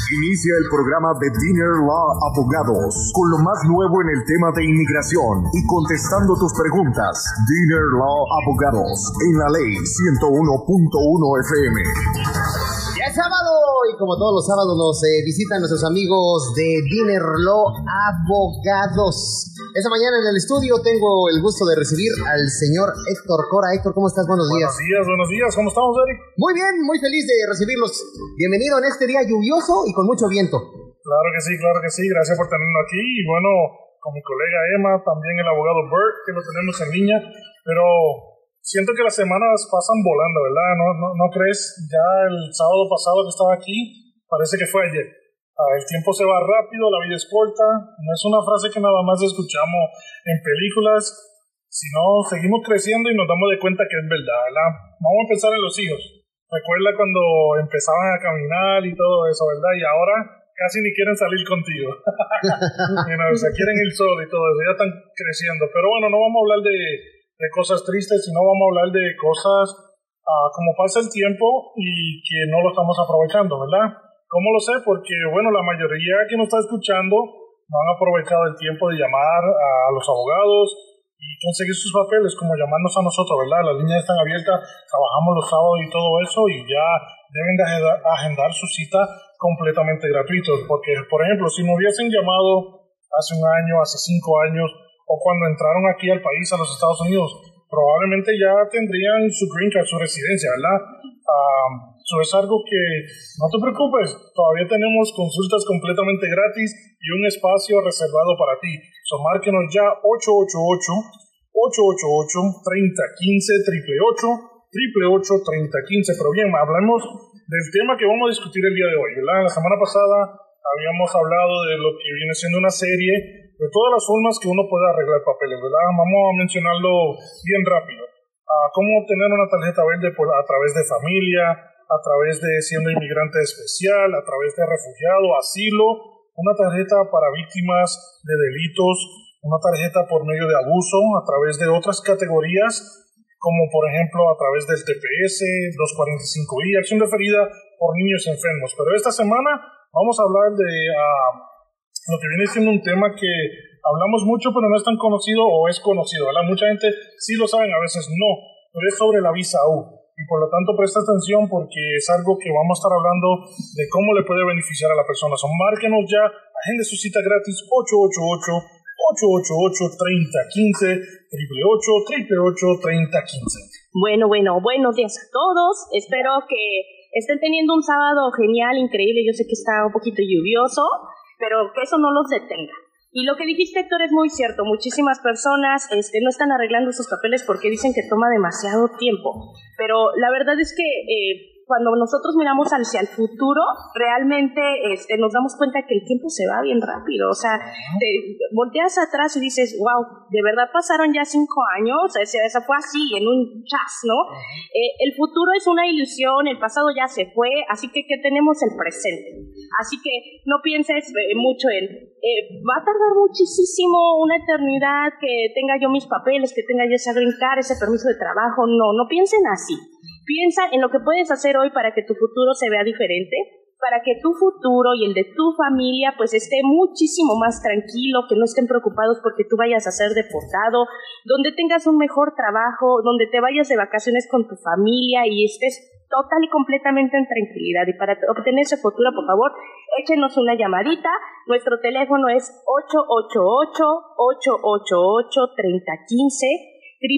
Inicia el programa de Dinner Law Abogados con lo más nuevo en el tema de inmigración y contestando tus preguntas. Dinner Law Abogados en la ley 101.1 FM. Ya es sábado y como todos los sábados nos visitan nuestros amigos de Dinner Law Abogados. Esta mañana en el estudio tengo el gusto de recibir al señor Héctor Cora. Héctor, ¿cómo estás? Buenos días. Buenos días. ¿Cómo estamos, Eric? Muy bien, muy feliz de recibirlos. Bienvenido en este día lluvioso y con mucho viento. Claro que sí. Gracias por tenernos aquí. Y bueno, con mi colega Emma, también el abogado Bert, que lo tenemos en línea. Pero siento que las semanas pasan volando, ¿verdad? ¿No crees? Ya el sábado pasado que estaba aquí, parece que fue ayer. El tiempo se va rápido, la vida es corta. No es una frase que nada más escuchamos en películas, sino seguimos creciendo y nos damos de cuenta que es verdad, ¿verdad? Vamos a pensar en los hijos. Recuerda cuando empezaban a caminar y todo eso, ¿verdad? Y ahora casi ni quieren salir contigo. O sea, quieren el sol y todo eso, ya están creciendo. Pero bueno, no vamos a hablar de cosas tristes, sino vamos a hablar de cosas como pasa el tiempo y que no lo estamos aprovechando, ¿verdad? ¿Cómo lo sé? Porque, bueno, la mayoría que nos está escuchando no han aprovechado el tiempo de llamar a los abogados y conseguir sus papeles, como llamarnos a nosotros, ¿verdad? Las líneas están abiertas, trabajamos los sábados y todo eso, y ya deben de agendar su cita completamente gratuito. Porque, por ejemplo, si me hubiesen llamado hace un año, hace 5 años, o cuando entraron aquí al país, a los Estados Unidos, probablemente ya tendrían su green card, su residencia, ¿verdad? Eso es algo que, no te preocupes, todavía tenemos consultas completamente gratis y un espacio reservado para ti. Márquenos ya 888-3015, 888-3015. Pero bien, hablemos del tema que vamos a discutir el día de hoy, ¿verdad? La semana pasada habíamos hablado de lo que viene siendo una serie de todas las formas que uno puede arreglar papeles, ¿verdad? Vamos a mencionarlo bien rápido. Cómo obtener una tarjeta verde a través de familia, a través de siendo inmigrante especial, a través de refugiado, asilo, una tarjeta para víctimas de delitos, una tarjeta por medio de abuso, a través de otras categorías, como por ejemplo a través del TPS, 245I, acción referida por niños enfermos. Pero esta semana vamos a hablar de lo que viene siendo un tema que hablamos mucho, pero no es tan conocido o es conocido, ¿verdad? Mucha gente sí lo saben, a veces no, pero es sobre la visa U. Y por lo tanto, presta atención porque es algo que vamos a estar hablando de cómo le puede beneficiar a la persona. Márquenos ya, agende su cita gratis, 888-888-3015, 888-888-3015. Bueno, buenos días a todos. Espero que estén teniendo un sábado genial, increíble. Yo sé que está un poquito lluvioso, pero que eso no los detenga. Y lo que dijiste, Héctor, es muy cierto. Muchísimas personas no están arreglando sus papeles porque dicen que toma demasiado tiempo. Pero la verdad es que cuando nosotros miramos hacia el futuro, realmente nos damos cuenta que el tiempo se va bien rápido. O sea, te volteas atrás y dices, wow, de verdad pasaron ya 5 años. Eso fue así, en un chas, ¿no? El futuro es una ilusión, el pasado ya se fue, así que ¿qué tenemos? El presente. Así que no pienses mucho en, va a tardar muchísimo, una eternidad que tenga yo mis papeles, que tenga yo ese green card, ese permiso de trabajo. No piensen así. Piensa en lo que puedes hacer hoy para que tu futuro se vea diferente, para que tu futuro y el de tu familia pues esté muchísimo más tranquilo, que no estén preocupados porque tú vayas a ser deportado, donde tengas un mejor trabajo, donde te vayas de vacaciones con tu familia y estés total y completamente en tranquilidad. Y para obtener ese futuro, por favor, échenos una llamadita. Nuestro teléfono es 888-888-3015,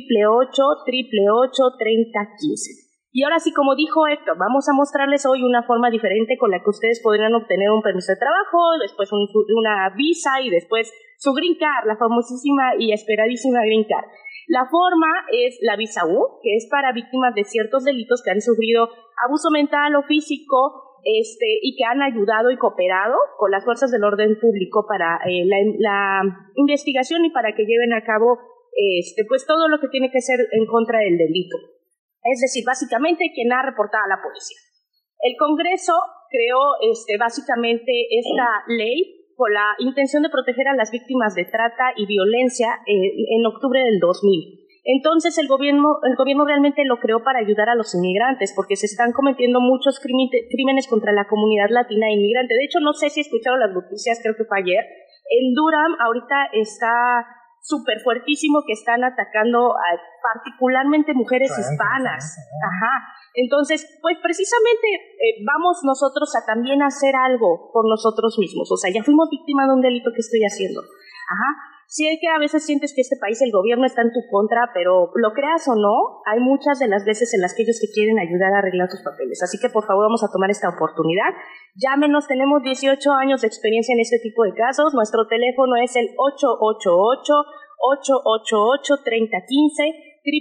888-888-3015. Y ahora sí, como dijo Héctor, vamos a mostrarles hoy una forma diferente con la que ustedes podrían obtener un permiso de trabajo, después una visa y después su green card, la famosísima y esperadísima green card. La forma es la visa U, que es para víctimas de ciertos delitos que han sufrido abuso mental o físico y que han ayudado y cooperado con las fuerzas del orden público para la investigación y para que lleven a cabo pues todo lo que tiene que ser en contra del delito. Es decir, básicamente quien ha reportado a la policía. El Congreso creó básicamente esta ley con la intención de proteger a las víctimas de trata y violencia en octubre del 2000. Entonces el gobierno realmente lo creó para ayudar a los inmigrantes, porque se están cometiendo muchos crímenes contra la comunidad latina inmigrante. De hecho, no sé si escucharon las noticias, creo que fue ayer. En Durham ahorita está súper fuertísimo que están atacando a particularmente mujeres hispanas. Ajá. Entonces, pues precisamente vamos nosotros a también hacer algo por nosotros mismos. O sea, ya fuimos víctimas de un delito que estoy haciendo. Ajá. Sí, hay que a veces sientes que este país, el gobierno está en tu contra, pero lo creas o no, hay muchas de las veces en las que ellos te quieren ayudar a arreglar tus papeles. Así que por favor vamos a tomar esta oportunidad. Llámenos, tenemos 18 años de experiencia en este tipo de casos. Nuestro teléfono es el 888-888-3015,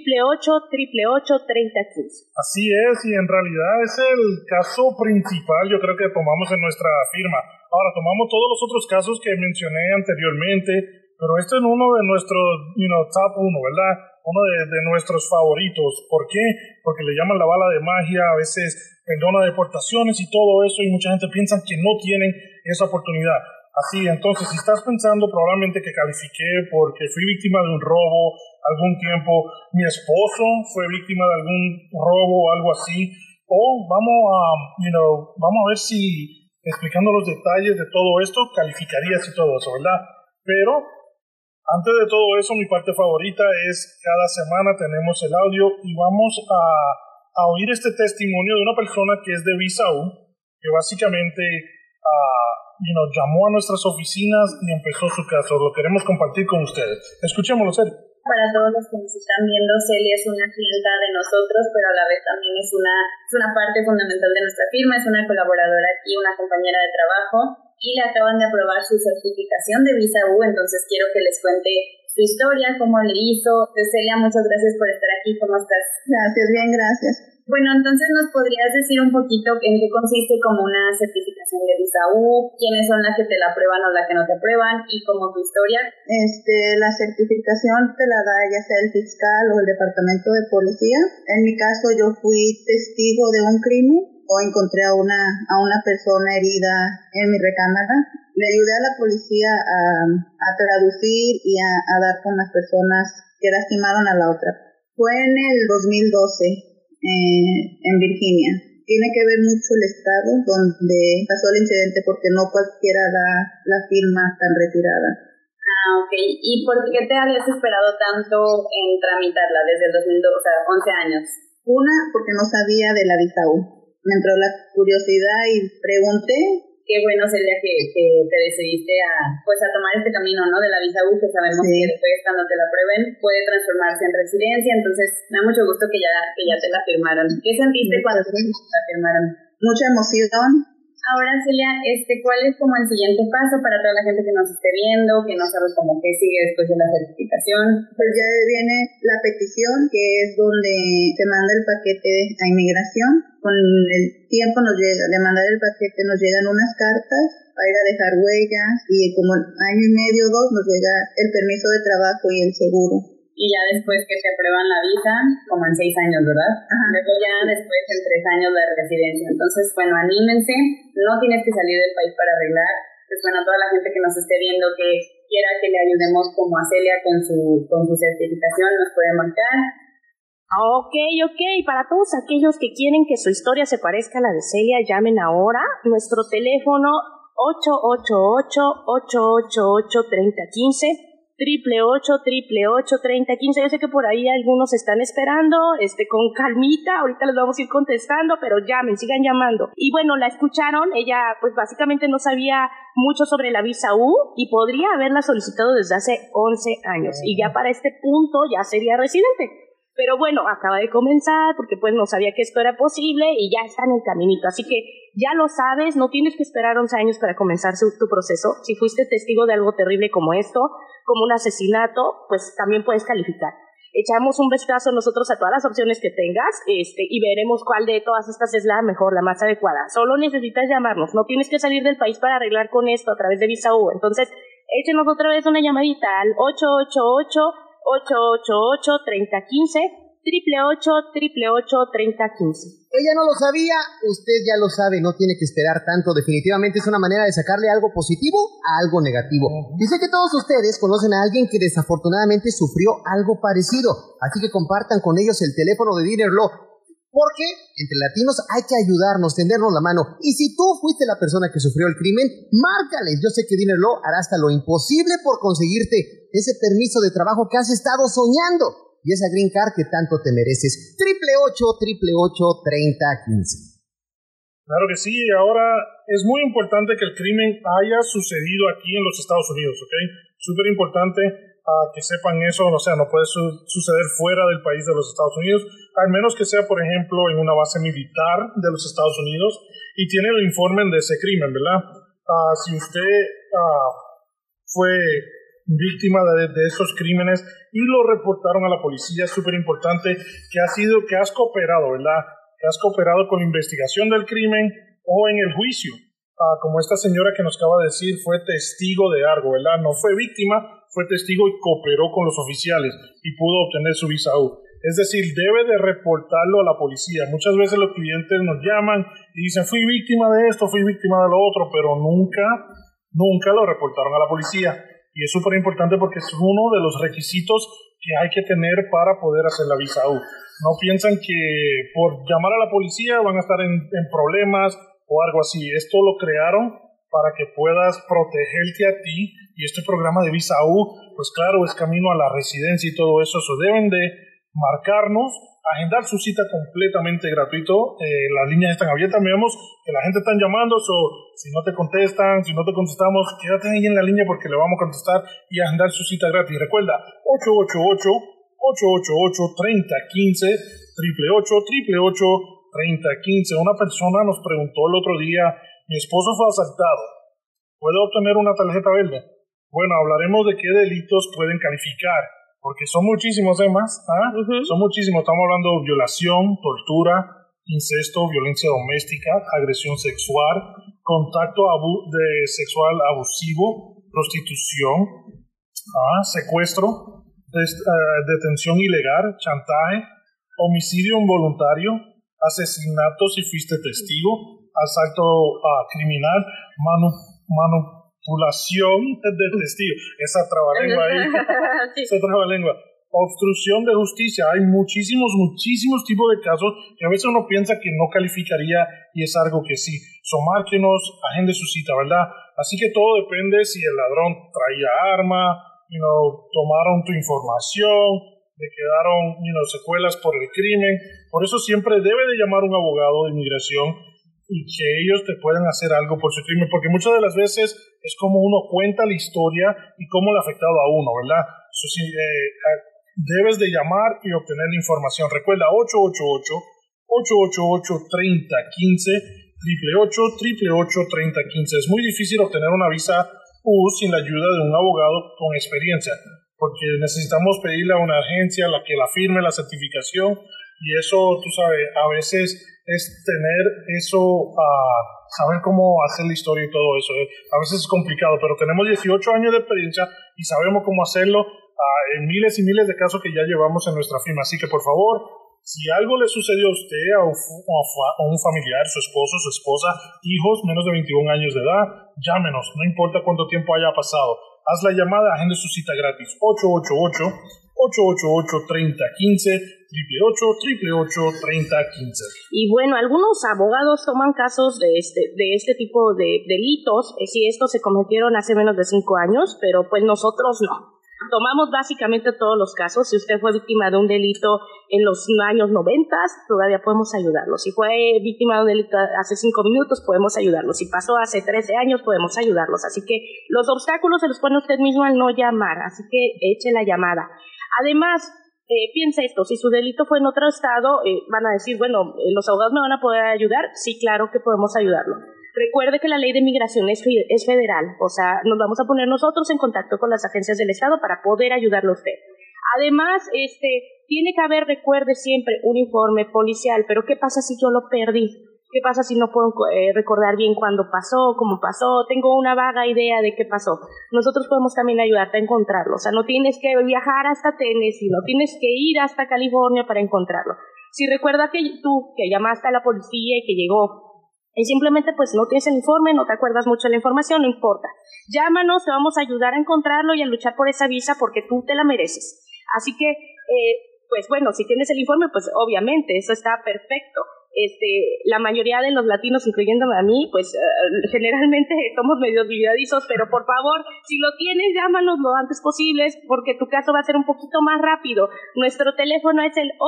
888-888-3015. Así es, y en realidad es el caso principal, yo creo que tomamos en nuestra firma. Ahora, tomamos todos los otros casos que mencioné anteriormente, pero este es uno de nuestros, top 1, ¿verdad? Uno de nuestros favoritos. ¿Por qué? Porque le llaman la bala de magia, a veces perdona deportaciones y todo eso, y mucha gente piensa que no tienen esa oportunidad. Así, entonces, si estás pensando probablemente que califiqué porque fui víctima de un robo algún tiempo, mi esposo fue víctima de algún robo o algo así, o vamos a ver si explicando los detalles de todo esto calificarías y todo eso, ¿verdad? Pero antes de todo eso, mi parte favorita es cada semana tenemos el audio y vamos a oír este testimonio de una persona que es de Visa U, que básicamente llamó a nuestras oficinas y empezó su caso. Lo queremos compartir con ustedes. Escuchémoslo, Celia. Para todos los que nos están viendo, Celia es una clienta de nosotros, pero a la vez también es una parte fundamental de nuestra firma, es una colaboradora aquí, una compañera de trabajo, y le acaban de aprobar su certificación de Visa U, entonces quiero que les cuente su historia, cómo le hizo. Celia, muchas gracias por estar aquí, ¿cómo estás? Gracias, bien, gracias. Bueno, entonces nos podrías decir un poquito en qué consiste como una certificación de Visa U, quiénes son las que te la aprueban o las que no te aprueban, y como tu historia. La certificación te la da ya sea el fiscal o el departamento de policía. En mi caso yo fui testigo de un crimen o encontré a una persona herida en mi recámara. Le ayudé a la policía a traducir y a dar con las personas que lastimaron a la otra. Fue en el 2012. En Virginia. Tiene que ver mucho el estado donde pasó el incidente porque no cualquiera da la firma tan retirada. Ah, ok. ¿Y por qué te habías esperado tanto en tramitarla desde el 2012, o sea, 11 años? Una, porque no sabía de la Visa U. Me entró la curiosidad y pregunté. Qué bueno, Celia, que te decidiste a tomar este camino, ¿no? De la Visa U, que sabemos que después, cuando te la aprueben, puede transformarse en residencia. Entonces, me da mucho gusto que ya te la firmaron. ¿Qué sentiste cuando te la firmaron? Mucha emoción. Ahora, Celia, ¿cuál es como el siguiente paso para toda la gente que nos esté viendo, que no sabe cómo qué sigue después de la certificación? Pues ya viene la petición, que es donde se manda el paquete a inmigración. Con el tiempo de mandar el paquete nos llegan unas cartas para ir a dejar huellas y como año y medio, 2, nos llega el permiso de trabajo y el seguro. Y ya después que te aprueban la visa, como en 6 años, ¿verdad? Ajá. Luego ya después en 3 años la residencia. Entonces, bueno, anímense, no tienes que salir del país para arreglar. Pues bueno, a toda la gente que nos esté viendo que quiera que le ayudemos como a Celia con su certificación, nos puede marcar. Ok. Para todos aquellos que quieren que su historia se parezca a la de Celia, llamen ahora. Nuestro teléfono 888-888-3015. 888-888-3015. Yo sé que por ahí algunos están esperando, con calmita, ahorita les vamos a ir contestando, pero llamen, sigan llamando. Y bueno, la escucharon, ella pues básicamente no sabía mucho sobre la Visa U y podría haberla solicitado desde hace 11 años y ya para este punto ya sería residente. Pero bueno, acaba de comenzar porque pues no sabía que esto era posible y ya está en el caminito. Así que ya lo sabes, no tienes que esperar 11 años para comenzar tu proceso. Si fuiste testigo de algo terrible como esto, como un asesinato, pues también puedes calificar. Echamos un vistazo nosotros a todas las opciones que tengas y veremos cuál de todas estas es la mejor, la más adecuada. Solo necesitas llamarnos, no tienes que salir del país para arreglar con esto a través de Visa U. Entonces, échenos otra vez una llamadita al 888-888-3015, 888-888-3015. Ella no lo sabía, usted ya lo sabe, no tiene que esperar tanto. Definitivamente es una manera de sacarle algo positivo a algo negativo. Y sé que todos ustedes conocen a alguien que desafortunadamente sufrió algo parecido, así que compartan con ellos el teléfono de Dinner Law, porque entre latinos hay que ayudarnos, tendernos la mano. Y si tú fuiste la persona que sufrió el crimen, márcales. Yo sé que Dinner Law hará hasta lo imposible por conseguirte ese permiso de trabajo que has estado soñando y esa green card que tanto te mereces. 888-888-3015. Claro que sí, ahora es muy importante que el crimen haya sucedido aquí en los Estados Unidos, ¿ok? Súper importante que sepan eso, o sea, no puede suceder fuera del país de los Estados Unidos, al menos que sea, por ejemplo, en una base militar de los Estados Unidos y tiene el informe de ese crimen, ¿verdad? Si usted fue víctima de esos crímenes y lo reportaron a la policía, es súper importante que has cooperado, ¿verdad? Que has cooperado con la investigación del crimen o en el juicio. Como esta señora que nos acaba de decir, fue testigo de algo, ¿verdad? No fue víctima, fue testigo y cooperó con los oficiales y pudo obtener su visa U. Es decir, debe de reportarlo a la policía. Muchas veces los clientes nos llaman y dicen, fui víctima de esto, fui víctima de lo otro, pero nunca lo reportaron a la policía. Y es súper importante porque es uno de los requisitos que hay que tener para poder hacer la visa U. No piensan que por llamar a la policía van a estar en problemas o algo así. Esto lo crearon para que puedas protegerte a ti, y este programa de visa U, pues claro, es camino a la residencia y todo eso. Deben de marcarnos, agendar su cita completamente gratuito. Las líneas están abiertas, vemos que la gente está llamando, si no te contestan, si no te contestamos, quédate ahí en la línea porque le vamos a contestar y agendar su cita gratis. Recuerda, 888-888-3015, 888-888-3015. Una persona nos preguntó el otro día, mi esposo fue asaltado, ¿puedo obtener una tarjeta verde? Bueno, hablaremos de qué delitos pueden calificar, porque son muchísimos temas, Son muchísimos. Estamos hablando de violación, tortura, incesto, violencia doméstica, agresión sexual, contacto sexual abusivo, prostitución, secuestro, detención ilegal, chantaje, homicidio involuntario, asesinato si fuiste testigo, asalto criminal, manipulación de testigo, esa trabalengua ahí, sí. Esa trabalengua, obstrucción de justicia. Hay muchísimos tipos de casos que a veces uno piensa que no calificaría y es algo que sí. Márquenos, agende su cita, ¿verdad? Así que todo depende si el ladrón traía arma, tomaron tu información, le quedaron secuelas por el crimen. Por eso siempre debe de llamar un abogado de inmigración y que ellos te puedan hacer algo por su crimen, porque muchas de las veces es como uno cuenta la historia y cómo le ha afectado a uno, ¿verdad? Debes de llamar y obtener la información. Recuerda, 888-888-3015, 888-888-3015. Es muy difícil obtener una visa U sin la ayuda de un abogado con experiencia, porque necesitamos pedirle a una agencia que la firme la certificación, y eso, tú sabes, a veces es tener eso, saber cómo hacer la historia y todo eso. A veces es complicado, pero tenemos 18 años de experiencia y sabemos cómo hacerlo en miles y miles de casos que ya llevamos en nuestra firma. Así que, por favor, si algo le sucedió a usted, a un familiar, su esposo, su esposa, hijos menos de 21 años de edad, llámenos, no importa cuánto tiempo haya pasado. Haz la llamada, agende su cita gratis. 888-888-3015, 888-888-3015. Y bueno, algunos abogados toman casos de este tipo de delitos, si estos se cometieron hace menos de 5 años, pero pues nosotros no. Tomamos básicamente todos los casos. Si usted fue víctima de un delito en los años 90, todavía podemos ayudarlo. Si fue víctima de un delito hace 5 minutos, podemos ayudarlo. Si pasó hace 13 años, podemos ayudarlos. Así que los obstáculos se los pone usted mismo al no llamar. Así que eche la llamada. Además, piensa esto, si su delito fue en otro estado, van a decir, bueno, ¿los abogados me van a poder ayudar? Sí, claro que podemos ayudarlo. Recuerde que la ley de migración es federal, o sea, nos vamos a poner nosotros en contacto con las agencias del estado para poder ayudarlo a usted. Además, tiene que haber, recuerde siempre, un informe policial, pero ¿qué pasa si yo lo perdí? ¿Qué pasa si no puedo recordar bien cuándo pasó, cómo pasó? Tengo una vaga idea de qué pasó. Nosotros podemos también ayudarte a encontrarlo. O sea, no tienes que viajar hasta Tennessee, no tienes que ir hasta California para encontrarlo. Si recuerdas que tú, que llamaste a la policía y que llegó, y simplemente pues no tienes el informe, no te acuerdas mucho de la información, no importa. Llámanos, te vamos a ayudar a encontrarlo y a luchar por esa visa porque tú te la mereces. Así que, pues bueno, si tienes el informe, pues obviamente, eso está perfecto. La mayoría de los latinos, incluyéndome a mí, pues generalmente somos medio olvidadizos, pero por favor, si lo tienes, llámanos lo antes posible, porque tu caso va a ser un poquito más rápido. Nuestro teléfono es el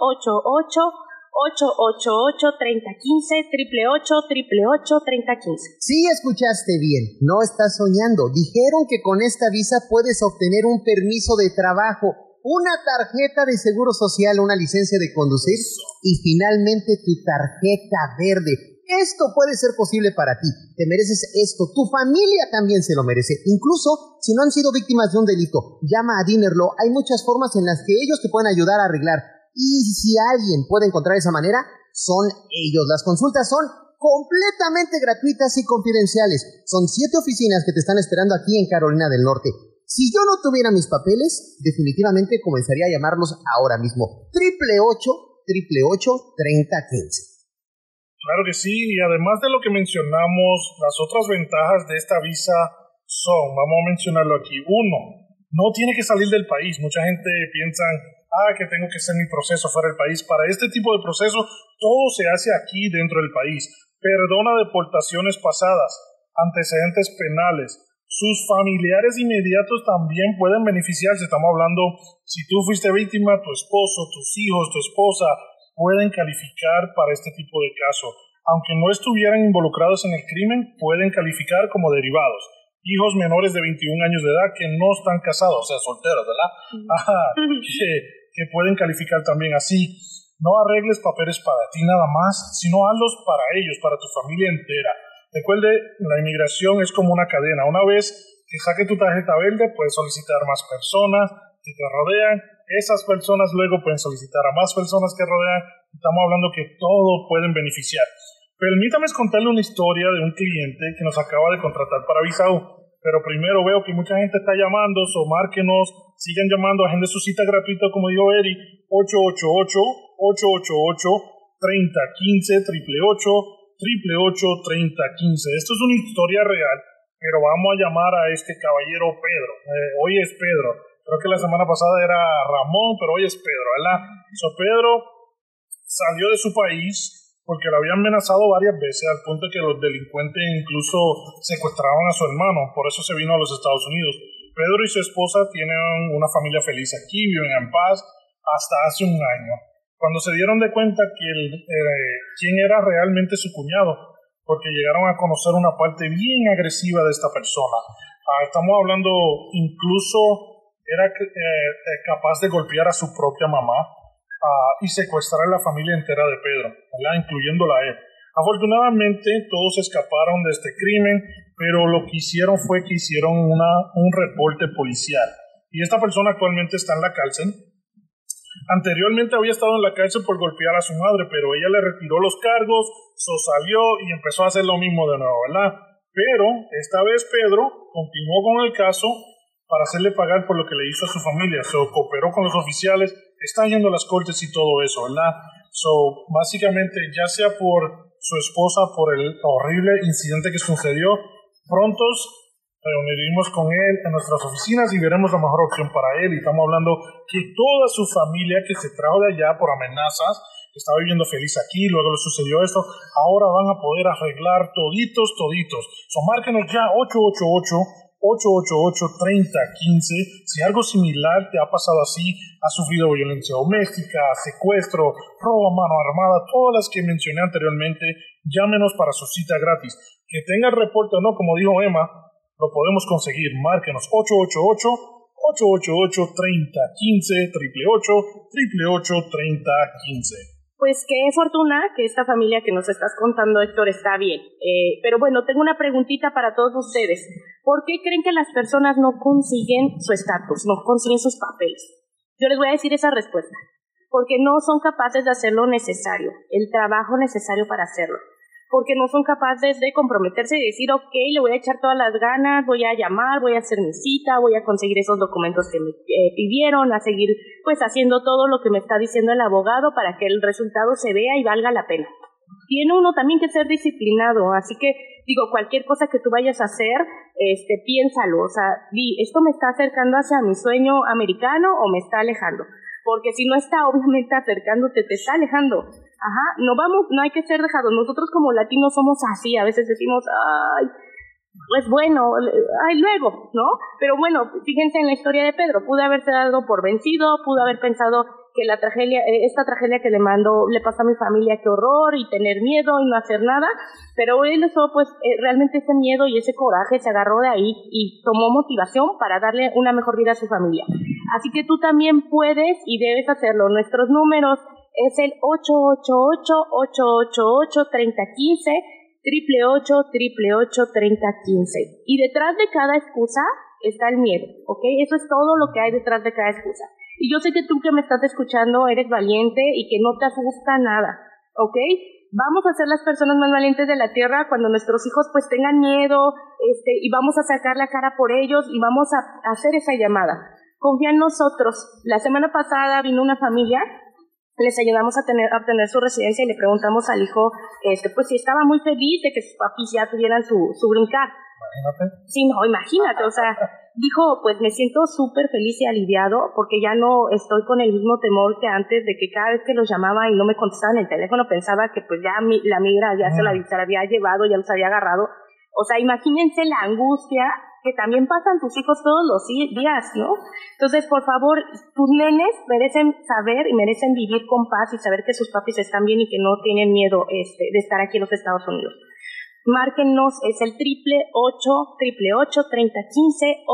888-888-3015, 888-888-3015. Sí, escuchaste bien, no estás soñando. Dijeron que con esta visa puedes obtener un permiso de trabajo, una tarjeta de seguro social, una licencia de conducir y finalmente tu tarjeta verde. Esto puede ser posible para ti. Te mereces esto. Tu familia también se lo merece. Incluso si no han sido víctimas de un delito, llama a Dinner Law. Hay muchas formas en las que ellos te pueden ayudar a arreglar. Y si alguien puede encontrar esa manera, son ellos. Las consultas son completamente gratuitas y confidenciales. Son 7 oficinas que te están esperando aquí en Carolina del Norte. Si yo no tuviera mis papeles, definitivamente comenzaría a llamarlos ahora mismo. 888-888-3015. Claro que sí, y además de lo que mencionamos, las otras ventajas de esta visa son, vamos a mencionarlo aquí. 1, no tiene que salir del país. Mucha gente piensa, que tengo que hacer mi proceso fuera del país. Para este tipo de proceso, todo se hace aquí dentro del país. Perdona deportaciones pasadas, antecedentes penales. Sus familiares inmediatos también pueden beneficiarse. Estamos hablando, si tú fuiste víctima, tu esposo, tus hijos, tu esposa, pueden calificar para este tipo de caso. Aunque no estuvieran involucrados en el crimen, pueden calificar como derivados. Hijos menores de 21 años de edad que no están casados, o sea, solteros, ¿verdad? Que pueden calificar también así. No arregles papeles para ti nada más, sino hazlos para ellos, para tu familia entera. Recuerde, la inmigración es como una cadena. Una vez que saque tu tarjeta verde, puedes solicitar más personas que te rodean. Esas personas luego pueden solicitar a más personas que rodean. Estamos hablando que todos pueden beneficiar. Permítame contarle una historia de un cliente que nos acaba de contratar para Visa U. Pero primero veo que mucha gente está llamando, márquenos, sigan llamando, agenden su cita gratuita, como dijo Eri, 888-888-3015, 888-888-3015. Esto es una historia real, pero vamos a llamar a este caballero Pedro. Hoy es Pedro. Creo que la semana pasada era Ramón, pero hoy es Pedro, ¿verdad? Pedro salió de su país porque lo habían amenazado varias veces, al punto que los delincuentes incluso secuestraban a su hermano. Por eso se vino a los Estados Unidos. Pedro y su esposa tienen una familia feliz aquí, viven en paz, hasta hace un año, cuando se dieron de cuenta que quién era realmente su cuñado, porque llegaron a conocer una parte bien agresiva de esta persona. Estamos hablando, incluso era capaz de golpear a su propia mamá y secuestrar a la familia entera de Pedro, ¿verdad? Incluyéndola a él. Afortunadamente todos escaparon de este crimen, pero lo que hicieron fue que hicieron un reporte policial. Y esta persona actualmente está en la cárcel. Anteriormente había estado en la cárcel por golpear a su madre, pero ella le retiró los cargos, salió y empezó a hacer lo mismo de nuevo, ¿verdad? Pero esta vez Pedro continuó con el caso para hacerle pagar por lo que le hizo a su familia. Cooperó con los oficiales, está yendo a las cortes y todo eso, ¿verdad? Básicamente, ya sea por su esposa, por el horrible incidente que sucedió, prontos reuniremos con él en nuestras oficinas y veremos la mejor opción para él. Y estamos hablando que toda su familia que se trajo de allá por amenazas, estaba viviendo feliz aquí, luego le sucedió esto, ahora van a poder arreglar toditos. Márquenos ya 888-888-3015. Si algo similar te ha pasado así, has sufrido violencia doméstica, secuestro, robo a mano armada, todas las que mencioné anteriormente, llámenos para su cita gratis. Que tenga el reporte o no, como dijo Emma, lo podemos conseguir. Márquenos 888-888-3015, 888-888-3015. Pues qué fortuna que esta familia que nos estás contando, Héctor, está bien. Pero bueno, tengo una preguntita para todos ustedes. ¿Por qué creen que las personas no consiguen su estatus, no consiguen sus papeles? Yo les voy a decir esa respuesta. Porque no son capaces de hacer lo necesario, el trabajo necesario para hacerlo. porque no son capaces de comprometerse y decir, ok, le voy a echar todas las ganas, voy a llamar, voy a hacer mi cita, voy a conseguir esos documentos que me pidieron, a seguir pues haciendo todo lo que me está diciendo el abogado para que el resultado se vea y valga la pena. Tiene uno también que ser disciplinado, así que digo, cualquier cosa que tú vayas a hacer, piénsalo, o sea, ¿esto me está acercando hacia mi sueño americano o me está alejando? Porque si no está obviamente acercándote, te está alejando. Ajá, no hay que ser dejados. Nosotros como latinos somos así, a veces decimos, ay, pues bueno, ay, luego, ¿no? Pero bueno, fíjense en la historia de Pedro, pudo haberse dado por vencido, pudo haber pensado que esta tragedia que le pasó a mi familia, qué horror, y tener miedo y no hacer nada, pero él pues realmente ese miedo y ese coraje se agarró de ahí y tomó motivación para darle una mejor vida a su familia. Así que tú también puedes y debes hacerlo. Nuestros números es el 888-888-3015, 888-888-3015. Y detrás de cada excusa está el miedo, ¿ok? Eso es todo lo que hay detrás de cada excusa. Y yo sé que tú que me estás escuchando eres valiente y que no te asusta nada, ¿ok? Vamos a ser las personas más valientes de la tierra cuando nuestros hijos pues tengan miedo, y vamos a sacar la cara por ellos y vamos a hacer esa llamada. Confía en nosotros. La semana pasada vino una familia, les ayudamos a obtener su residencia y le preguntamos al hijo, pues si estaba muy feliz de que sus papis ya tuvieran su green card. Imagínate. Sí, no, imagínate, o sea, dijo, pues me siento súper feliz y aliviado porque ya no estoy con el mismo temor que antes de que cada vez que los llamaba y no me contestaban el teléfono pensaba que pues ya la migra ya se la había llevado, ya los había agarrado. O sea, imagínense la angustia que también pasan tus hijos todos los días, ¿no? Entonces, por favor, tus nenes merecen saber y merecen vivir con paz y saber que sus papis están bien y que no tienen miedo de estar aquí en los Estados Unidos. Márquennos, es el 888-888-3015,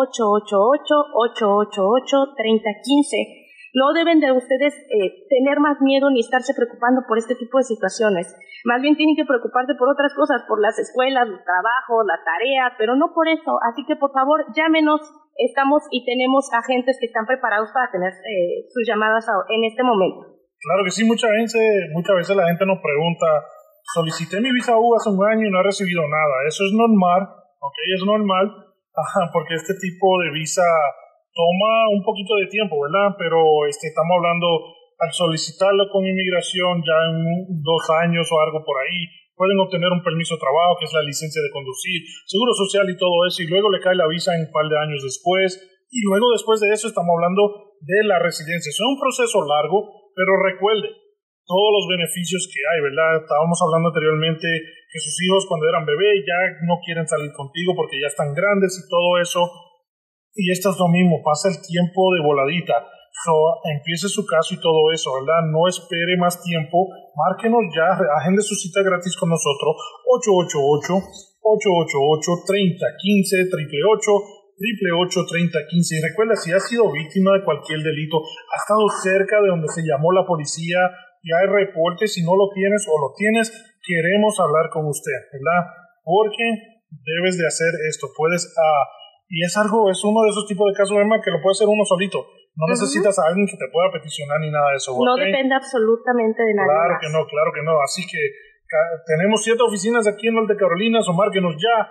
888-888-3015. No deben de ustedes tener más miedo ni estarse preocupando por este tipo de situaciones. Más bien tienen que preocuparse por otras cosas, por las escuelas, los trabajos, las tareas, pero no por eso. Así que, por favor, llámenos. Estamos y tenemos agentes que están preparados para tener sus llamadas en este momento. Claro que sí, muchas veces la gente nos pregunta, solicité mi visa U hace un año y no he recibido nada. Eso es normal, ¿ok? Es normal, porque este tipo de visa toma un poquito de tiempo, ¿verdad? Pero estamos hablando, al solicitarlo con inmigración ya en 2 años o algo por ahí, pueden obtener un permiso de trabajo, que es la licencia de conducir, seguro social y todo eso, y luego le cae la visa en un par de años después, y luego después de eso estamos hablando de la residencia. Es un proceso largo, pero recuerde todos los beneficios que hay, ¿verdad? Estábamos hablando anteriormente que sus hijos cuando eran bebés ya no quieren salir contigo porque ya están grandes y todo eso. Y esto es lo mismo, pasa el tiempo de voladita. Empiece su caso y todo eso, ¿verdad? No espere más tiempo, márquenos ya, agende su cita gratis con nosotros, 888-888-3015, 888-888-3015. Y recuerda, si has sido víctima de cualquier delito, has estado cerca de donde se llamó la policía, ya hay reportes, si no lo tienes o lo tienes, queremos hablar con usted, ¿verdad? Porque debes de hacer esto, puedes... y es uno de esos tipos de casos, Emma, que lo puede hacer uno solito. No necesitas a alguien que te pueda peticionar ni nada de eso. No depende absolutamente de nadie Claro más. Claro que no. Así que tenemos 7 oficinas aquí en Norte Carolina, o márquenos ya,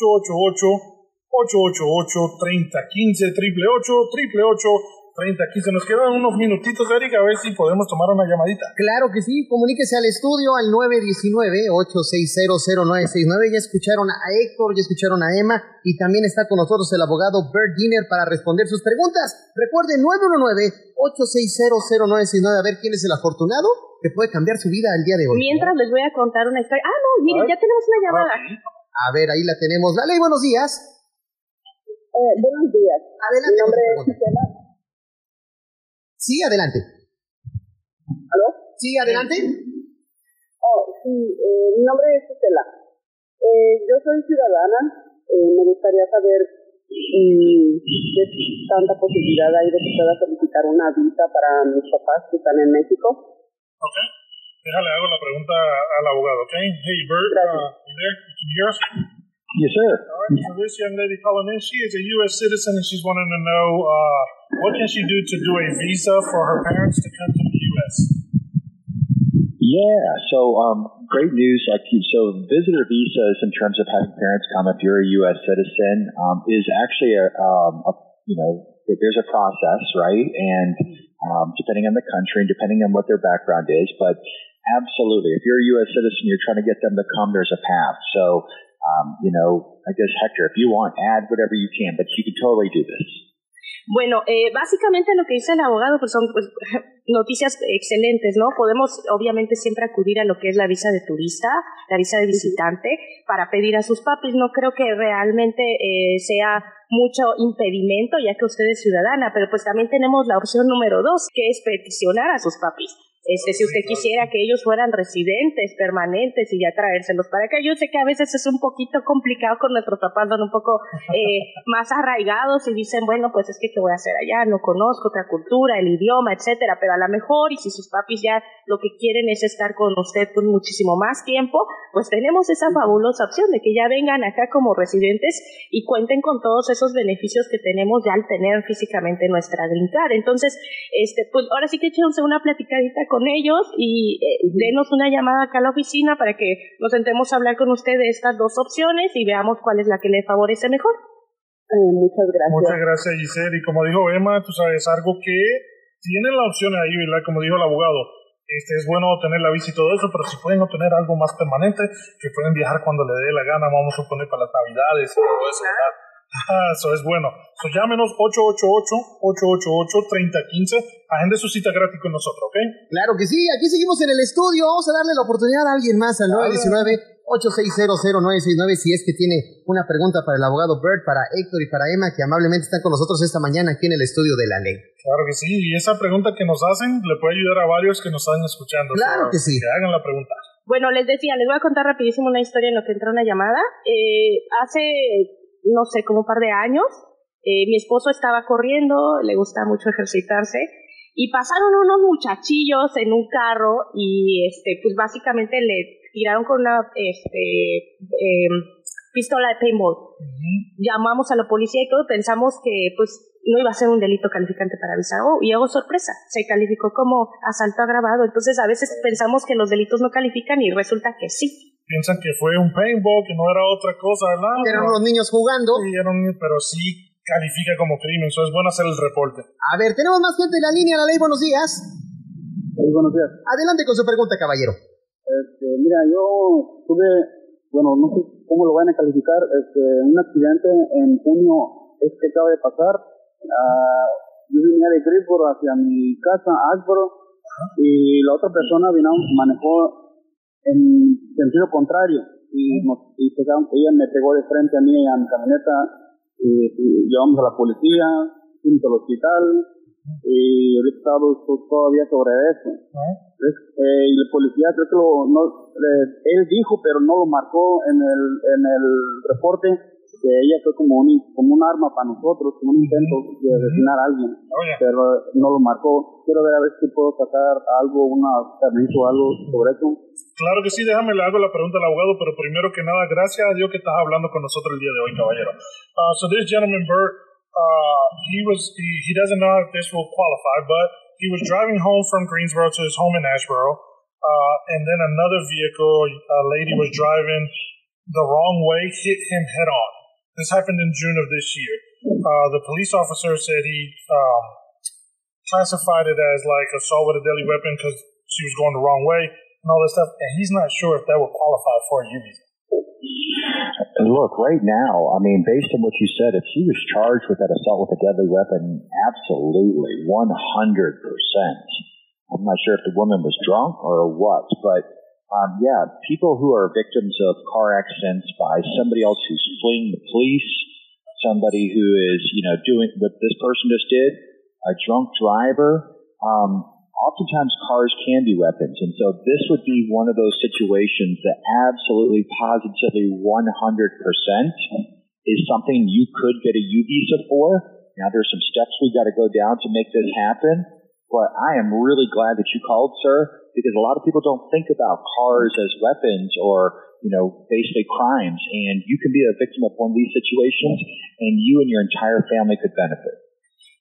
888-888-3015, 888-888-3015. Nos quedan unos minutitos, Eric, a ver si podemos tomar una llamadita. Claro que sí, comuníquese al estudio al 919-860-0969. Ya escucharon a Héctor, ya escucharon a Emma, y también está con nosotros el abogado Bert Diener para responder sus preguntas. Recuerden, 919-860-0969, a ver quién es el afortunado que puede cambiar su vida el día de hoy. Mientras les voy a contar una historia. Miren, ya tenemos una llamada. A ver, ahí la tenemos. Dale, buenos días. Buenos días. Adelante. Mi nombre es Gisela. Sí, adelante. ¿Aló? Sí, adelante. Mi nombre es Gisela. Yo soy ciudadana. Me gustaría saber qué tanta posibilidad hay de que pueda solicitar una visa para mis papás que están en México. Ok. Déjale, hago la pregunta al abogado, ok? Hey, Bert, you there? Can you hear us? Yes, sir. All right, so this young lady calling in, she is a U.S. citizen, and she's wanting to know what can she do to do a visa for her parents to come to the U.S.? Yeah, so great news. So visitor visas, in terms of having parents come, if you're a U.S. citizen, is actually there's a process, right? And depending on the country and depending on what their background is, but absolutely, if you're a U.S. citizen, you're trying to get them to come, there's a path. So, I guess, Hector, if you want, add whatever you can, but you can totally do this. Bueno, básicamente lo que dice el abogado pues son noticias excelentes, ¿no? Podemos obviamente siempre acudir a lo que es la visa de turista, la visa de visitante, para pedir a sus papis. No creo que realmente sea mucho impedimento, ya que usted es ciudadana, pero pues también tenemos la opción número 2, que es peticionar a sus papis. Si usted quisiera que ellos fueran residentes permanentes y ya traérselos para acá. Yo sé que a veces es un poquito complicado con nuestros papás, son un poco más arraigados y dicen, bueno, pues es que ¿qué voy a hacer allá? No conozco otra cultura, el idioma, etcétera, pero a lo mejor, y si sus papis ya lo que quieren es estar con usted por muchísimo más tiempo, pues tenemos esa fabulosa opción de que ya vengan acá como residentes y cuenten con todos esos beneficios que tenemos ya al tener físicamente nuestra green card. Entonces, pues ahora sí que échense una platicadita con ellos y denos una llamada acá a la oficina para que nos sentemos a hablar con usted de estas dos opciones y veamos cuál es la que le favorece mejor. Muchas gracias. Muchas gracias, Giselle. Y como dijo Emma, tú sabes, algo que tienen la opción ahí, ¿verdad? Como dijo el abogado, es bueno obtener la visa y todo eso, pero si pueden obtener algo más permanente, que pueden viajar cuando le dé la gana, vamos a suponer para las navidades y todo eso, ¿verdad? Eso es bueno. So, llámenos 888-888-3015. Agende su cita gratis con nosotros, ¿ok? Claro que sí. Aquí seguimos en el estudio. Vamos a darle la oportunidad a alguien más al 919-8600-969 si es que tiene una pregunta para el abogado Bert, para Héctor y para Emma, que amablemente están con nosotros esta mañana aquí en el estudio de la ley. Claro que sí. Y esa pregunta que nos hacen le puede ayudar a varios que nos están escuchando. Claro que sí. Que hagan la pregunta. Bueno, les decía, les voy a contar rapidísimo una historia en lo que entró una llamada. Hace, no sé, como un par de años, mi esposo estaba corriendo, le gusta mucho ejercitarse, y pasaron unos muchachillos en un carro y pues básicamente le tiraron con una pistola de paintball. Llamamos a la policía y todo, pensamos que pues no iba a ser un delito calificante para visa. Y hago sorpresa, se calificó como asalto agravado. Entonces a veces pensamos que los delitos no califican y resulta que sí. Piensan que fue un paintball, que no era otra cosa, ¿verdad? Eran unos niños jugando. Sí, pero sí califica como crimen, eso es bueno hacer el reporte. A ver, tenemos más gente en la línea, la ley, buenos días. Buenos días. Adelante con su pregunta, caballero. Mira, yo tuve, no sé cómo lo van a calificar, un accidente en junio, que acaba de pasar. Yo venía de Greensboro hacia mi casa, Ashboro, y la otra persona manejó en sentido contrario, y ella me pegó de frente a mí a mi camioneta, y llevamos a la policía, fuimos al hospital, y ahorita estamos todavía sobre eso. Y la policía creo que él dijo, pero no lo marcó en el reporte, que ella fue como un arma para nosotros, como un intento de asesinar a alguien, pero no lo marcó. Quiero ver a ver si puedo sacar algo, permiso o algo sobre eso. Claro que sí, déjame le hago la pregunta al abogado, pero primero que nada, gracias a Dios que estás hablando con nosotros el día de hoy, caballero. So this gentleman, Bert, he doesn't know if this will qualify, but he was driving home from Greensboro to his home in Ashboro, and then another vehicle, a lady was driving the wrong way, hit him head on. This happened in June of this year. The police officer said he classified it as like assault with a deadly weapon because she was going the wrong way and all this stuff, and he's not sure if that would qualify for a U visa. Look, right now, I mean, based on what you said, if she was charged with that assault with a deadly weapon, absolutely, 100%. I'm not sure if the woman was drunk or what, but people who are victims of car accidents by somebody else who's fleeing the police, somebody who is, doing what this person just did, a drunk driver, oftentimes cars can be weapons. And so this would be one of those situations that absolutely, positively, 100% is something you could get a U visa for. Now, there's some steps we've got to go down to make this happen. But I am really glad that you called, sir, because a lot of people don't think about cars as weapons or, basically crimes. And you can be a victim of one of these situations, and you and your entire family could benefit.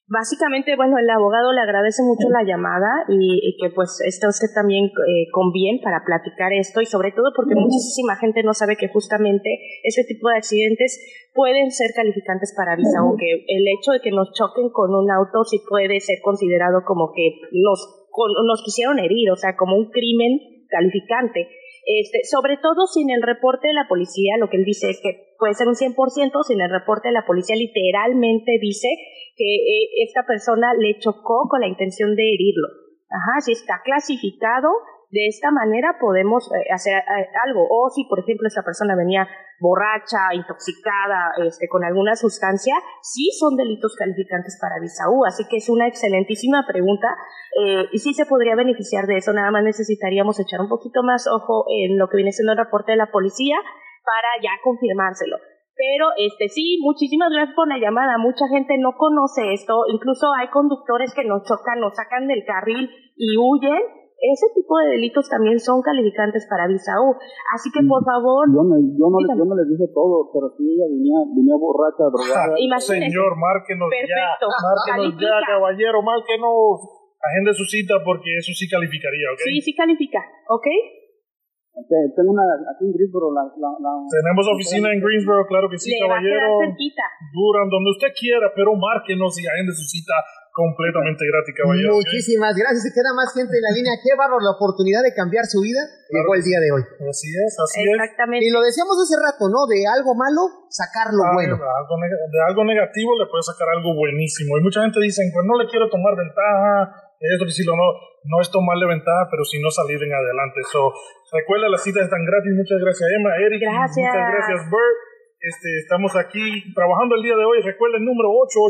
Básicamente, bueno, el abogado le agradece mucho la llamada y que pues está usted también con bien para platicar esto y sobre todo porque muchísima gente no sabe que justamente ese tipo de accidentes pueden ser calificantes para visa, aunque el hecho de que nos choquen con un auto sí puede ser considerado como que nos quisieron herir, o sea, como un crimen calificante. Sobre todo sin el reporte de la policía, lo que él dice es que puede ser un 100%, sin el reporte de la policía literalmente dice que esta persona le chocó con la intención de herirlo. Si está clasificado, de esta manera podemos hacer algo. O si, por ejemplo, esta persona venía borracha, intoxicada, con alguna sustancia, sí son delitos calificantes para visa U. Así que es una excelentísima pregunta y sí se podría beneficiar de eso. Nada más necesitaríamos echar un poquito más ojo en lo que viene siendo el reporte de la policía para ya confirmárselo. Pero sí, muchísimas gracias por la llamada. Mucha gente no conoce esto, incluso hay conductores que nos chocan, nos sacan del carril y huyen. Ese tipo de delitos también son calificantes para visa U. Así que por favor... Yo no les dije todo, pero sí ella venía borracha, drogada. Imagínese. Señor, márquenos. Perfecto. Ya, márquenos ya, caballero, márquenos. Agende su cita porque eso sí calificaría, ¿ok? Sí califica, ¿ok? Tengo una aquí en Greensboro. Tenemos oficina en Greensboro, claro que sí, le caballero. Va a quedar cerquita. Duran donde usted quiera, pero márquenos y agende su cita completamente gratis, caballero. Muchísimas gracias. Se queda más gente en la línea. Qué bárbaro, la oportunidad de cambiar su vida llegó el día de hoy. Así es. Exactamente. Y lo decíamos hace rato, ¿no? De algo malo, sacar lo bueno. De algo negativo le puedes sacar algo buenísimo. Y mucha gente dice, pues no le quiero tomar ventaja, esto decirlo, no es tomarle ventaja, pero sino salir en adelante. Recuerda, las citas están gratis. Muchas gracias, Emma, Eric. Gracias. Muchas gracias, Bert. Estamos aquí trabajando el día de hoy. Recuerda el número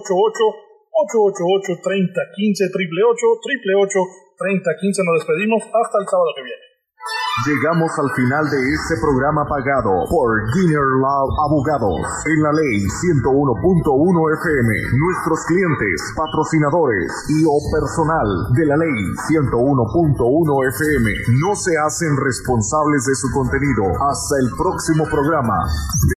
888-3015, 888-3015. Nos despedimos hasta el sábado que viene. Llegamos al final de este programa pagado por Giner Law Abogados en la ley 101.1 FM. Nuestros clientes, patrocinadores y o personal de la ley 101.1 FM no se hacen responsables de su contenido. Hasta el próximo programa.